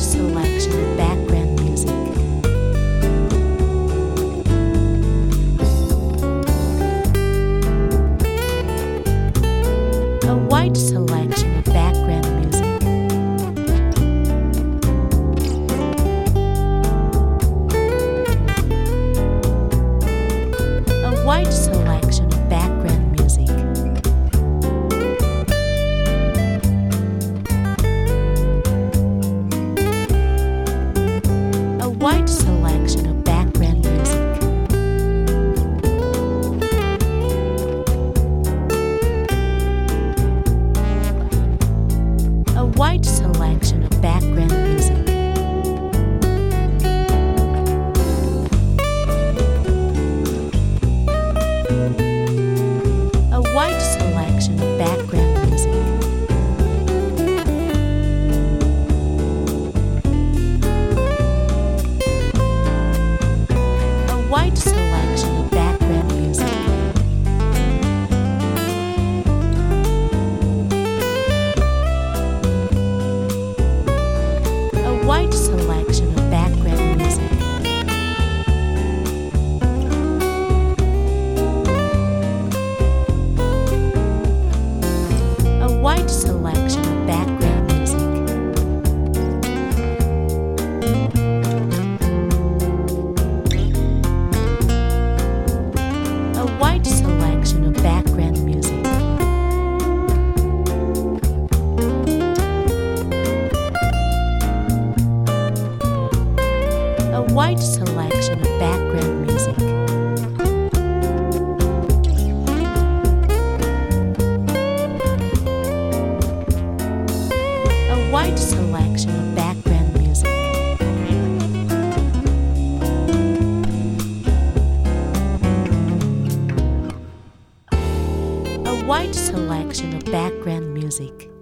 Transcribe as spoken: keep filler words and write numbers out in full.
selection of background music. A wide selection of background music. A wide selection of background music. A wide selection of background music. A wide selection of background music. A wide selection of background music. A wide selection of background music. A wide selection of background music. A wide selection of background music. A wide selection of background music. A wide selection of background music. A wide selection of background music. A wide selection of background music.